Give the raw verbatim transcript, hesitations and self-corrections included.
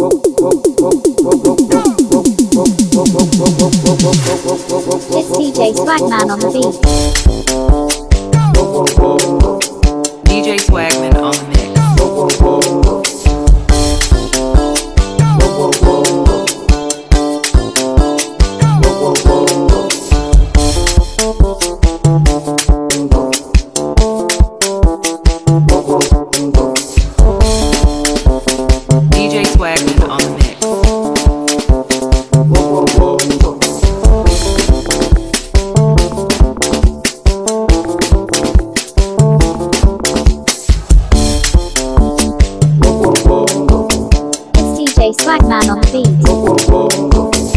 It's D J Swagman on the beat. D J Swagman on the mix. D J Swagman on the mix. It's D J Swagman on the beat.